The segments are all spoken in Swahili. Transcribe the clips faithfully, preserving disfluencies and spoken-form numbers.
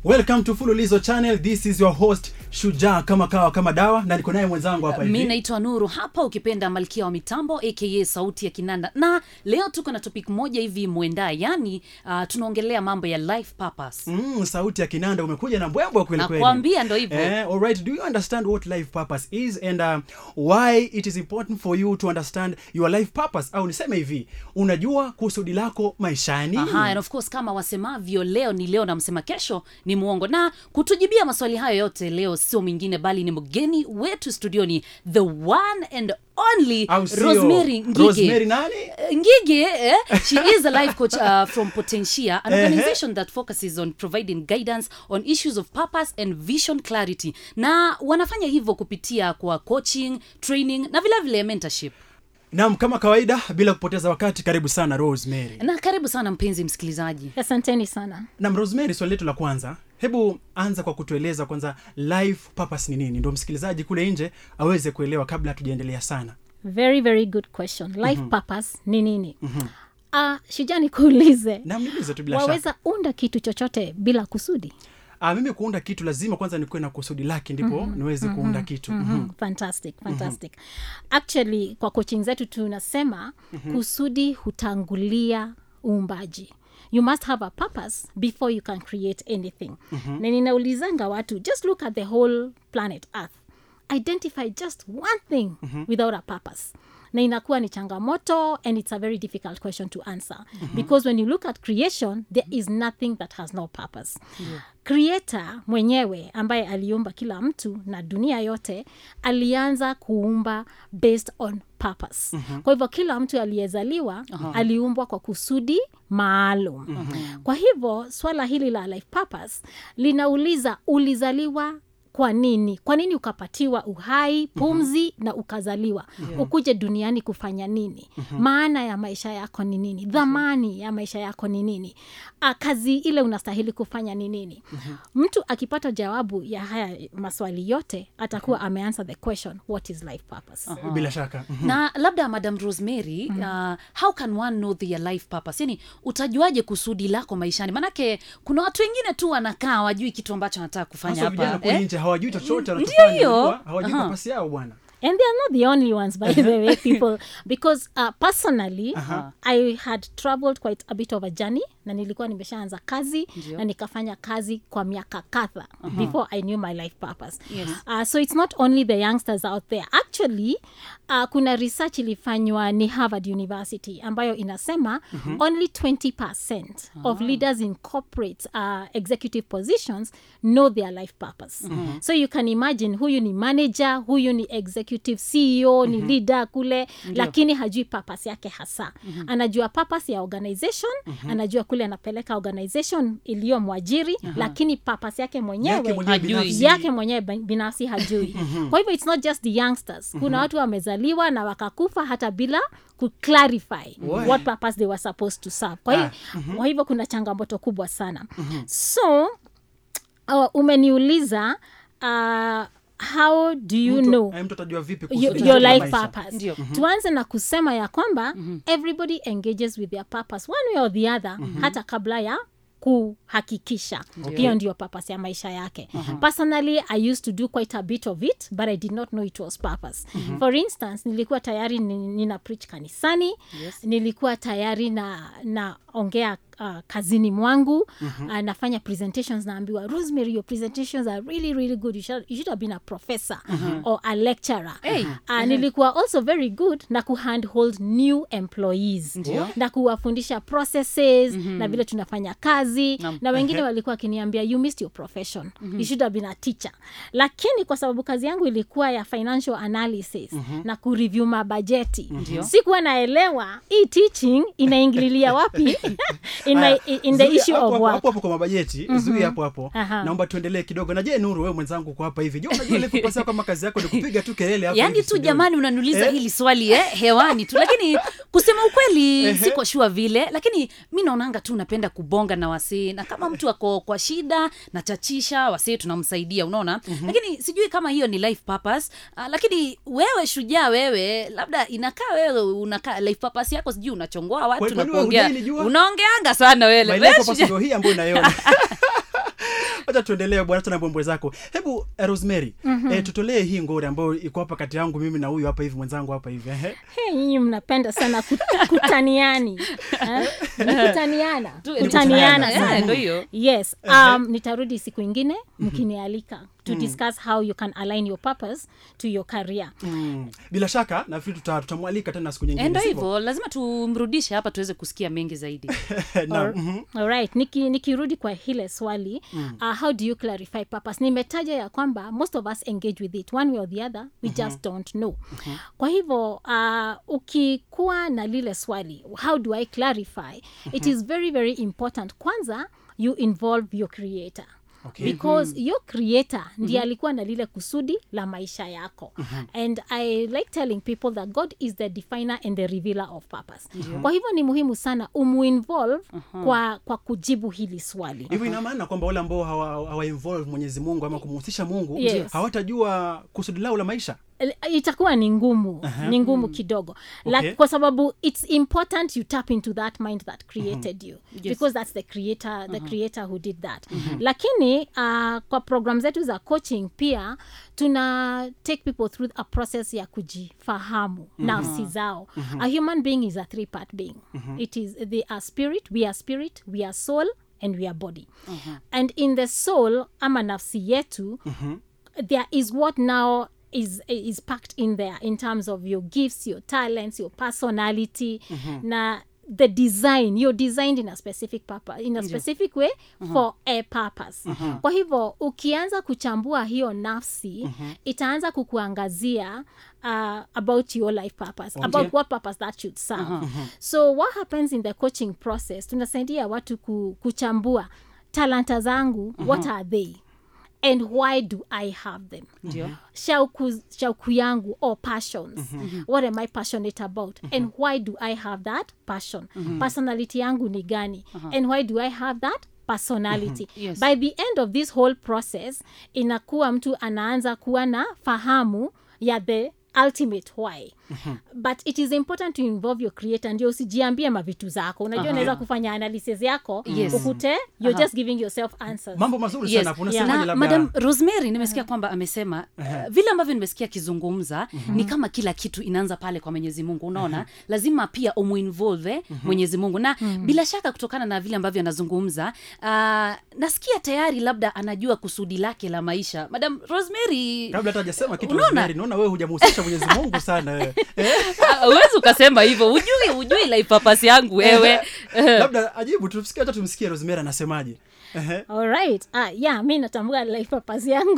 Welcome to Fululizo Channel. This is your host Shujaa kama kawa kama dawa, na niko naye mwenzangu hapa hivi. Mimi naitwa Nuru, hapa ukipenda Malkia wa Mitambo aka Sauti ya Kinanda. Na leo tuko na topic moja hivi muenda, yani uh, tunaongelea mambo ya life purpose. Mm, Sauti ya Kinanda umekuja na mbwembwe kweli kweli. Nakwambia ndo hivyo. Eh, all right, do you understand what life purpose is and uh, why it is important for you to understand your life purpose? Au niseme hivi, unajua kusudi lako maishani? Aha, and of course kama wasemavyo leo ni leo na msema kesho ni muongo. Na kutujibia maswali hayo yote leo sio mwingine bali ni mgeni wetu studioni, the one and only Rosemary Ngige. Rosemary nani? Ngige, eh? She is a life coach uh, from Potentia, an organization that focuses on providing guidance on issues of purpose and vision clarity. Na wanafanya hivyo kupitia kwa coaching, training na vile vile mentorship. Naam, kama kawaida bila kupoteza wakati, karibu sana Rosemary. Na karibu sana mpenzi msikilizaji. Asanteni sana. Na Rosemary, swali letu la kwanza, hebu anza kwa kutueleza kwanza life purpose ni nini, ndio msikilizaji kule nje aweze kuelewa kabla hatujaendelea sana. Very very good question. Life mm-hmm. purpose ni nini? Mhm. Ah, Shujani kuulize. Na mniulize tu bila shaka. Waweza unda kitu chochote bila kusudi? Ah, mimi kuunda kitu lazima kwanza nikuwe na kusudi lake ndipo mm-hmm. niweze mm-hmm. kuunda kitu. Mm-hmm. Mm-hmm. Fantastic, fantastic. Mm-hmm. Actually kwa coaching zetu tunasema mm-hmm. kusudi hutangulia uumbaji. You must have a purpose before you can create anything. Mm-hmm. Na ninaulizanga watu, just look at the whole planet Earth. Identify just one thing mm-hmm. without a purpose. Na inakuwa ni changamoto, and it's a very difficult question to answer. Mm-hmm. Because when you look at creation, there is nothing that has no purpose. Yeah. Creator mwenyewe ambaye aliumba kila mtu na dunia yote, alianza kuumba based on purpose. Mm-hmm. Kwa hivyo kila mtu aliyezaliwa uh-huh. aliumbwa kwa kusudi maalum. Mm-hmm. Kwa hivyo swala hili la life purpose linauliza ulizaliwa kwa nini? Kwa nini ukapatiwa uhai, pumzi mm-hmm. na ukazaliwa? Yeah. Ukuje duniani kufanya nini? Mm-hmm. Maana ya maisha yako ni nini? Dhamani ya maisha yako ni nini? A, kazi ile unastahili kufanya ni nini? Mm-hmm. Mtu akipata jawabu ya haya maswali yote, atakuwa mm-hmm. ameanswer the question, what is life purpose? Uh-huh. Bila shaka. Mm-hmm. Na labda Madam Rosemary, mm-hmm. uh, how can one know their life purpose? Yani utajuaje kusudi lako maishani? Manake kuna watu wengine tu wanakaa wajui kitu ambacho wanataka kufanya hapa. Eh? Hawajui chochote wanachofanya, hawajui purpose yao bwana. And they are not the only ones, by the way, people. Because uh, personally, uh-huh. I had traveled quite a bit of a journey. Na nilikuwa nimeshaanza kazi. Ndiyo. Na nikafanya kazi kwa miaka kadha uh-huh. before I knew my life purpose. Yes. Uh, so it's not only the youngsters out there. Actually, uh, kuna research ilifanywa ni Harvard University ambayo inasema uh-huh. only twenty percent uh-huh. of leaders in corporate uh, executive positions know their life purpose. Uh-huh. So you can imagine huyu ni manager, huyu ni executive C E O, uh-huh. ni leader kule, Ndiyo. Lakini hajui purpose yake hasa. Uh-huh. Anajua purpose ya organization, uh-huh. anajua kule anapeleka organization iliyo mwajiri, uh-huh. lakini purpose yake mwenyewe yake mwenyewe binafsi, yake mwenyewe binafsi hajui. Uh-huh. Kwa hivyo it's not just the youngsters. Kuna uh-huh. watu wamezaliwa na wakakufa hata bila ku clarify Why? what purpose they were supposed to serve. Kwa hivyo, ah. uh-huh. kwa hivyo kuna changamoto kubwa sana. Uh-huh. So uh, umeniuliza uh, how do you mtu, know vipi your, your life purpose? Mm-hmm. Tuanze na kusema ya kwamba mm-hmm. everybody engages with their purpose one way or the other, mm-hmm. hata kabla ya kuhakikisha hiyo okay. ndio purpose ya maisha yake. Uh-huh. Personally, I used to do quite a bit of it, but I did not know it was purpose. Uh-huh. For instance, nilikuwa tayari nina preach kanisani, yes. nilikuwa tayari na na ongea uh, kazini mwangu, uh-huh. uh, nafanya presentations, naambiwa Rosemary, your presentations are really really good, you should, you should have been a professor uh-huh. or a lecturer. Hey. Uh, uh-huh. Nilikuwa also very good na kuhandhold new employees, uh-huh. na kuwafundisha processes, uh-huh. na vile tunafanya kazi, um, na wengine uh-huh. walikuwa kiniambia you missed your profession, uh-huh. you should have been a teacher. Lakini kwa sababu kazi yangu ilikuwa ya financial analysis, uh-huh. na kureview mabajeti, uh-huh. sikuwa naelewa hii teaching inaingililia wapi in my in the issue of work. Hapo hapo kwa mabajeti, mm-hmm. Zui hapo hapo. Uh-huh. Naomba tuendelee kidogo. Na je, Nuru, wewe mwenzangu kwa hapa hivi, je, unajua ile pasa kama kazi yako ni kupiga tu kelele hapo? Yaani tu jamani unaniuliza eh? hili swali eh hewani tu, lakini kusema ukweli siko sure vile, lakini mimi naonanga tu napenda kubonga na wasee, na kama mtu ako kwa shida na chachisha wasee tunamsaidia, unaona? Mm-hmm. Lakini sijui kama hiyo ni life purpose. Uh, lakini wewe Shujaa, wewe labda inakaa wewe unakaa life purpose yako sijui unachongoa watu na kuongea. Unaongeanga sana wewe. Wewe Shujaa hii ambayo unaiona. Acha tuendelee bwana, tuna mbwembwe zako. Hebu eh, Rosemary, mm-hmm. eh, tutolee hii ngori ambayo iko hapa kati yangu mimi na huyu hapa hivi mwenzangu hapa hivi. Eh. Hey, nyinyi mnapenda sana kut- kutaniani. Eh? Kutaniana. Kutaniana sana. Ndio hiyo. Yes. Um nitarudi siku nyingine mkinialika to discuss how you can align your purpose to your career. Mm. Bila shaka nafikiri tuta, tutamwalika tena siku nyingine. Ndio hivyo, lazima tumrudishe hapa tuweze kusikia mengi zaidi. Na, Or, mm-hmm. all right, niki nikirudi kwa hile swali, mm. uh, how do you clarify purpose? Nimetaja ya kwamba most of us engage with it one way or the other, we mm-hmm. just don't know. Mm-hmm. Kwa hivyo uh, ukikuwa na lile swali, how do I clarify? Mm-hmm. It is very very important. Kwanza you involve your creator. Okay. Because mm-hmm. your creator mm-hmm. ndiye alikuwa na lile kusudi la maisha yako. Mm-hmm. And I like telling people that God is the definer and the revealer of purpose. Mm-hmm. Kwa hivyo ni muhimu sana umu-involve uh-huh. kwa, kwa kujibu hili swali. Hivyo ina maana kwamba wale ambao hawa, hawa involve Mwenyezi Mungu ama kumhusisha Mungu, yes. hawatajua kusudi lao la maisha. Itakuwa ni ngumu, uh-huh. ni ngumu kidogo. Okay. Like, kwa sababu it's important you tap into that mind that created uh-huh. you. Yes. Because that's the creator, the uh-huh. creator who did that. Uh-huh. Lakini uh, kwa program zetu za coaching pia tuna take people through a process ya kujifahamu uh-huh. nafsi zao. Uh-huh. A human being is a three part being. Uh-huh. It is they are spirit, we are spirit, we are soul and we are body. Uh-huh. And in the soul ama nafsi yetu uh-huh. there is what now is is packed in there in terms of your gifts, your talents, your personality, mm-hmm. na the design. You're designed in a specific purpose, in a specific way uh-huh. for a purpose. Uh-huh. Kwa hivyo ukianza kuchambua hiyo nafsi, uh-huh. itaanza kukuangazia uh, about your life purpose, okay. about what purpose that should serve. Uh-huh. So what happens in the coaching process, tunasaidia watu ku, kuchambua talanta zangu, uh-huh. what are they? And why do I have them? Yeah. Shauku, shauku yangu or passions. Mm-hmm. What am I passionate about? Mm-hmm. And why do I have that passion? Mm-hmm. Personality yangu ni gani? Uh-huh. And why do I have that personality? Mm-hmm. Yes. By the end of this whole process, inakuwa mtu anaanza kuwa na fahamu ya the ultimate why. Mm-hmm. But it is important to involve your creator, ndio usijiambie mavitu zako. Unajua unaweza uh-huh. kufanya analysis yako, yes. ukute you're uh-huh. just giving yourself answers. Mambo mazuri yes. sana. Unasema yeah. labda Madam Rosemary nimesikia uh-huh. kwamba amesema uh, vile ambavyo nimesikia kizungumza uh-huh. ni kama kila kitu inaanza pale kwa Mwenyezi Mungu. Unaona? Uh-huh. Lazima pia umuinvolve uh-huh. Mwenyezi Mungu. Na uh-huh. bila shaka kutokana na vile ambavyo anazungumza, uh, nasikia tayari labda anajua kusudi lake la maisha. Madam Rosemary, kabla hata hajasema kitu Rosemary, naona wewe hujamhusisha Mwenyezi Mungu sana wewe. Uwezi ukasema hivyo. Ujui ujui life purpose yangu wewe. Labda ajibu tusikie, hata tumsikie Rosemary anasemaje. All right. Ah, yeah, mimi natambua life purpose yangu.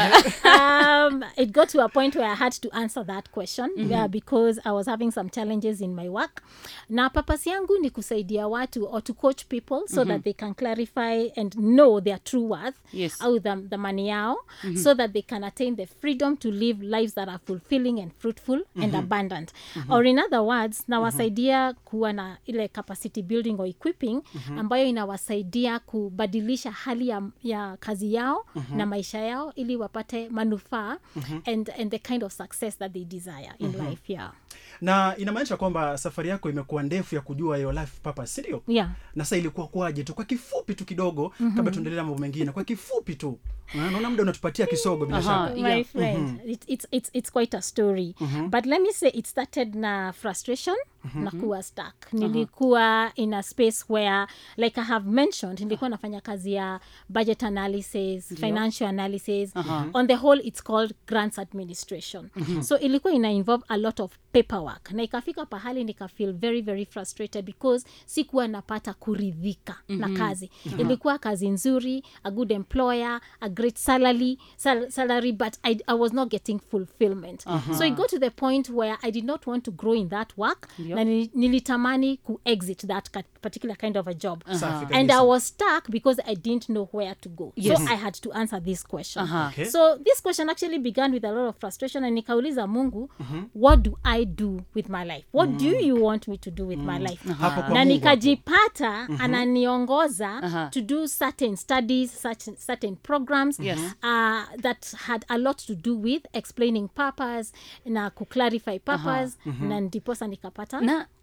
um, it got to a point where I had to answer that question mm-hmm. yeah, because I was having some challenges in my work. Na purpose yangu ni kusaidia watu or to coach people so mm-hmm. that they can clarify and know their true worth, yes. au the, the money yao, mm-hmm. so that they can attain the freedom to live lives that are fulfilling and fruitful mm-hmm. and abundant. Mm-hmm. Or in other words, nawasaidia mm-hmm. kuwa na ile capacity building or equipping mm-hmm. ambayo inawasaidia kubadilisha hali ya, ya kazi yao mm-hmm. na maisha yao ili wapate manufaa mm-hmm. and, and the kind of success that they desire in mm-hmm. life. Yeah. Na inamaanisha kwamba safari yako imekuwa ndefu ya kujua your life purpose, ndio? Yeah. Na sasa ilikuwa kwaje tu? Kwa kifupi tu kidogo mm-hmm. kabla tuendelee na mambo mengine. Kwa kifupi tu. Naona muda unatupatia kisogo bila shaka. My yeah. friend, mm-hmm. it, it's it's it's quite a story. Mm-hmm. But let me say it started na frustration, mm-hmm. na kuwa stuck. Nilikuwa in a space where, like I have mentioned, nilikuwa nafanya kazi ya budget analysis, yeah. financial analysis. Uh-huh. On the whole, it's called grants administration. Mm-hmm. So ilikuwa ina involve a lot of paperwork. Na ikafika pahali nika feel very very frustrated because sikuwa napata kuridhika mm-hmm. na kazi. Uh-huh. Ilikuwa kazi nzuri, a good employer, a great salary, sal- salary but I, I was not getting fulfillment. Uh-huh. So it got to the point where I did not want to grow in that work. Yep. Na nilitamani ku exit that particular kind of a job. Uh-huh. And I was stuck because I didn't know where to go. Yes. So I had to answer this question. Uh-huh. Okay. So this question actually began with a lot of frustration, and nikauliza Mungu, uh-huh. what do I do with my life? What mm. do you want me to do with mm. my life? Uh-huh. Na nikajipata uh-huh. ananiongoza uh-huh. to do certain studies, such certain programs yes. uh, that had a lot to do with explaining purpose na ku clarify purpose uh-huh. mm-hmm. na ndiposa nikapata na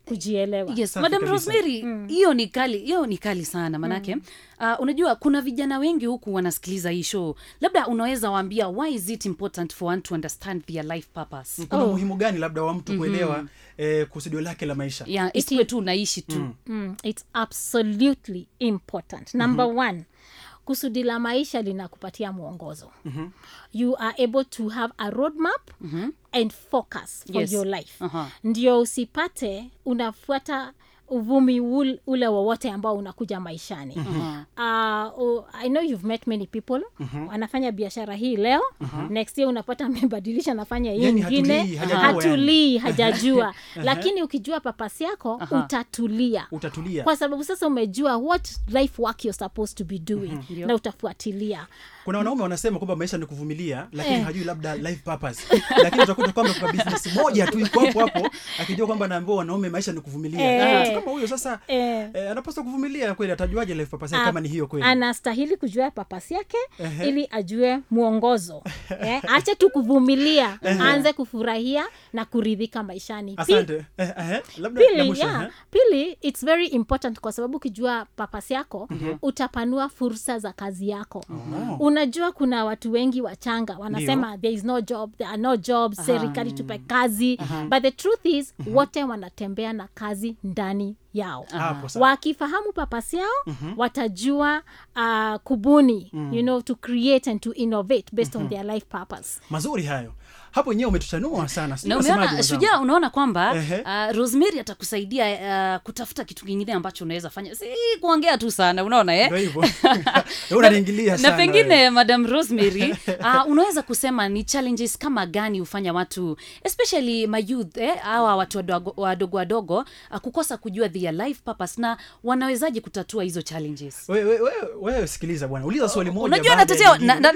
kujielewa. Yes, Safi Madam kabisa. Rosemary, hiyo ni kali, hiyo ni kali sana manake. Uh, unajua kuna vijana wengi huku wanasikiliza hii show. Labda unaweza waambia why is it important for one to understand their life purpose? Kuna Oh. muhimu gani labda wa mtu kuelewa eh, kusudio lake la maisha? Yeah, It isiwe tu unaishi tu. Mm, it's absolutely important. Number one, kusudi la maisha linakupatia mwongozo. Mm-hmm. You are able to have a roadmap mm-hmm. and focus for Yes. your life. Uh-huh. Ndio usipate unafuata uvumi ul, ule wowote ambao unakuja maishani. Mm-hmm. Uh, oh, I know you've met many people. Mm-hmm. Wanafanya biashara hii leo. Mm-hmm. Next year unapata amebadilisha anafanya hii Yani nyingine. hatulii, hajajua Hatulii, hajajua. Lakini ukijua papasi yako utatulia. Utatulia. Kwa sababu sasa umejua what life work you're supposed to be doing. Mm-hmm. Na utafuatilia. Kuna wanaume wanasema kwamba maisha ni kuvumilia, lakini eh. hajui labda life purpose. Lakini utakuta kwamba kwa business moja tu iko hapo hapo akijua kwamba anaambiwa wanaume maisha ni kuvumilia. Eh. Kama huyo sasa Eh. eh, anapaswa kuvumilia kweli, atajuaje life purpose kama ni hiyo kweli? Anastahili kujua papasi yake uh-huh. ili ajue mwongozo. eh, acha tu kuvumilia, uh-huh. aanze kufurahia na kuridhika maishani. Asante. Eh, eh, labda Pili, mwisho, yeah, eh? pili it's very important kwa sababu ukijua papasi yako mm-hmm. utapanua fursa za kazi yako. Oh. Unajua kuna watu wengi wachanga wanasema Dio. There is no job, there are no jobs, uh-huh. serikali tupe kazi. Uh-huh. But the truth is uh-huh. wote wanatembea na kazi ndani yao. Uh-huh. Wakifahamu papasi yao uh-huh. watajua uh, kubuni uh-huh. you know, to create and to innovate based uh-huh. on their life purpose. Mazuri hayo. Hapo wenyewe umetuchanua sana. Na umeona Shujaa, unaona kwamba uh-huh. uh, Rosemary atakusaidia uh, kutafuta kitu kingine ambacho unaweza fanya. Si kuongea tu sana, unaona eh? Ndio hivyo. Unaniingilia sana. Na pengine we. Madam Rosemary, uh, unaweza kusema ni challenges kama gani ufanya watu especially my youth eh, hawa watu wadogo wadogo, wadogo uh, kukosa kujua their life purpose, na wanawezaje kutatua hizo challenges? Wewe wewe wewe sikiliza bwana. Uliza swali moja. Unajua natetea na, na,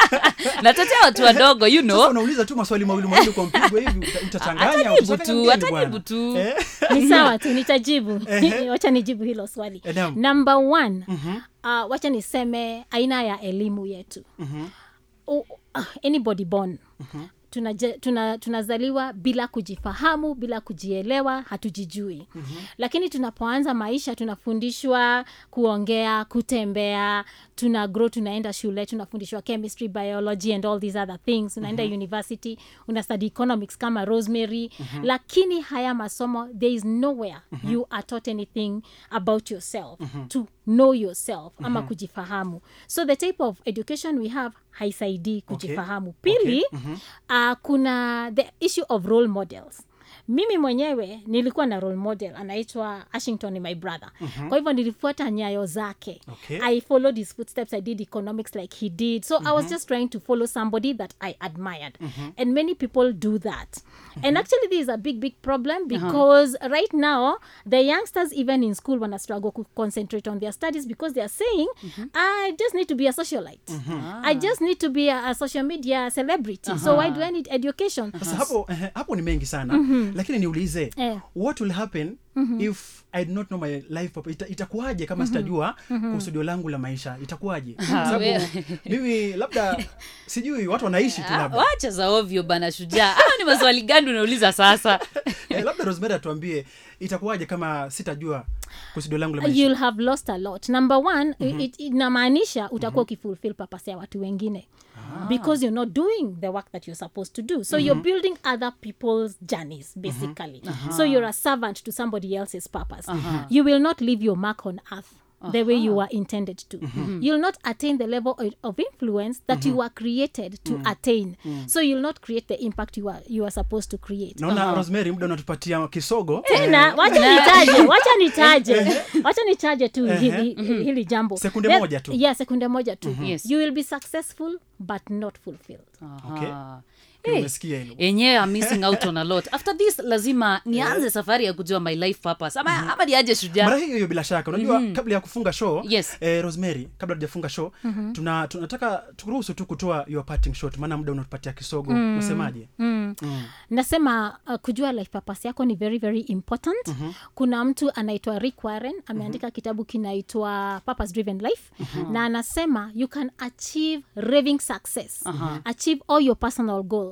natetea watu wadogo, you know. Sasa unauliza tu maswali mawili mawili kwa mpigo hivi utachanganya atajibu tu atajibu tu eh? Ni sawa tu nitajibu. Wacha nijibu hilo swali. Edam. Number one, mm-hmm. uh, wacha niseme aina ya elimu yetu. Mm-hmm. uh, uh, anybody born mm-hmm. Tunaje, tuna, tunazaliwa bila kujifahamu, bila kujielewa, hatujijui. Mm-hmm. Lakini tunapoanza maisha tunafundishwa kuongea, kutembea, tuna grow, tunaenda shule, tunafundishwa chemistry, biology and all these other things. Unaenda mm-hmm. university, una study economics kama Rosemary. Mm-hmm. Lakini haya masomo, there is nowhere mm-hmm. you are taught anything about yourself, mm-hmm. to know yourself, mm-hmm. ama kujifahamu. So the type of education we have haisaidii kujifahamu. Okay. Pili, okay. mm-hmm. uh, kuna the issue of role models. Mimi mwenyewe nilikuwa na role model anaitwa Ashington, ni my brother. Mm-hmm. Kwa hivyo nilifuata nyayo zake. Okay. I followed his footsteps. I did economics like he did. So mm-hmm. I was just trying to follow somebody that I admired. Mm-hmm. And many people do that. Mm-hmm. And actually this is a big big problem because uh-huh. right now the youngsters even in school wanna struggle to concentrate on their studies because they are saying mm-hmm. I just need to be a socialite. Mm-hmm. Ah. I just need to be a, a social media celebrity. Uh-huh. So why do I need education? Sasa uh-huh. hapo eh, hapo ni mengi sana. Mm-hmm. Lakini niulize eh. what will happen mm-hmm. if I do not know my life purpose? Ita, itakuwaje kama mm-hmm. sitajua mm-hmm. kusudio langu la maisha? Itakuwaje? Sababu mimi labda sijui watu wanaishi tu labda. Wacha za ovyo bana Shujaa. Hao ni maswali gani unauliza sasa? eh, labda Rosemary atuambie itakuwaje kama sitajua kusudio langu la maisha? You'll have lost a lot. Number one, mm-hmm. it inamaanisha utakuwa ukifulfill purpose ya watu wengine. Ah. Because you're not doing the work that you're supposed to do. So mm-hmm. you're building other people's journeys, basically. Mm-hmm. So you're a servant to somebody else's purpose. Uh-huh. You will not leave your mark on earth uh-huh. the way you were intended to. Mm-hmm. You'll not attain the level of influence that mm-hmm. you were created to mm-hmm. attain. Mm-hmm. So you'll not create the impact you are you are supposed to create. Naona uh-huh. Rosemary muda unatupatia kisogo. Tena, wacha nitaje, wacha nitaje. Wacha nitaje tu hili mm-hmm. hili jambo. Sekunde Then, moja tu. Yeah, sekunde moja tu. Mm-hmm. Yes. You will be successful but not fulfilled. Uh-huh. Okay. Hey, enyewe I'm missing out on a lot. After this lazima nianze yeah. safari ya kujua my life purpose. Ama mm-hmm. ama niaje Shujaa. Mara hiyo bila shaka. Unajua mm-hmm. kabla ya kufunga show, yes. eh, Rosemary, kabla tujafunga show, mm-hmm. tuna tunataka tukuruhusu tu kutoa your parting shot maana muda unatupatia kisogo. Mm-hmm. Unasemaje? Mm. Mm. Nasema uh, kujua life purpose yako ni very very important. Mm-hmm. Kuna mtu anaitwa Rick Warren ameandika mm-hmm. kitabu kinaitwa Purpose Driven Life mm-hmm. na anasema you can achieve raving success. Uh-huh. Achieve all your personal goals.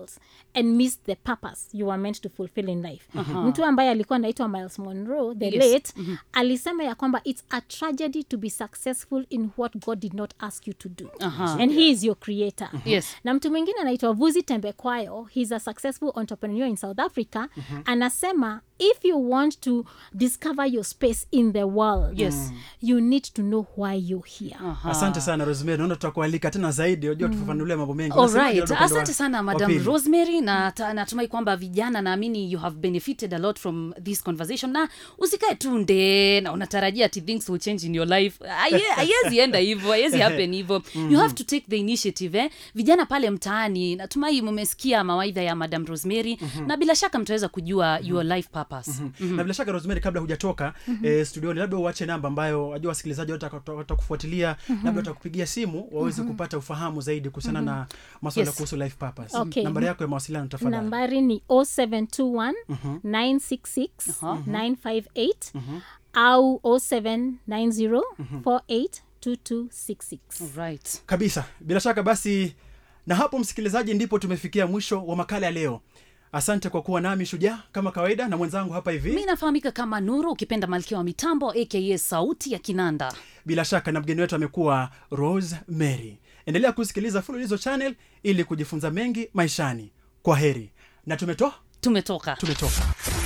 goals and miss the purpose you were meant to fulfill in life. Uh-huh. Mtu ambaye alikuwa anaitwa Miles Monroe the yes. late mm-hmm. alisema ya kwamba it's a tragedy to be successful in what God did not ask you to do. Uh-huh. And he is your creator. Uh-huh. Yes. Na mtu mwingine anaitwa Vusi Tembekwayo, he's a successful entrepreneur in South Africa. Uh-huh. Anasema if you want to discover your space in the world, yes, you need to know why you're here. Uh-huh. Asante sana Rosemary, naona tutakualika tena zaidi unajua tufafanulie mambo mengi. Alright, asante sana Madam Rosemary, na natumai kwamba vijana naamini you have benefited a lot from this conversation, na usikae tu nde na unatarajia ati things will change in your life. Haiwezi enda hivyo, haiwezi happen hivyo. You have to take the initiative. Eh? Vijana pale mtaani natumai mmesikia mawaidha ya Madam Rosemary, mm-hmm. na bila shaka mtaweza kujua mm-hmm. your life purpose. Mm-hmm. Mm-hmm. Na bila shaka Rosemary, kabla hujatoka mm-hmm. eh, studioni, labda uache namba ambayo wajua wasikilizaji watakufuatilia, mm-hmm. labda watakupigia simu waweze mm-hmm. kupata ufahamu zaidi kuhusiana mm-hmm. na masuala yes. kuhusu life purpose. Okay. Nambari yako ya mawasiliano tafadhali. Nambari ni zero seven two one nine six six nine five eight mm-hmm. au zero seven nine zero four eight two two six six. Alright. Kabisa. Bila shaka basi, na hapo msikilizaji ndipo tumefikia mwisho wa makala ya leo. Asante kwa kuwa nami Shujaa kama kawaida, na mwenzangu hapa hivi mimi nafahamika kama Nuru, ukipenda Malkia wa Mitambo aka sauti ya Kinanda. Bila shaka na mgeni wetu amekuwa Rosemary. Endelea kusikiliza Fululizo Channel ili kujifunza mengi maishani. Kwa heri. Na tumetoka tumetoka tumetoka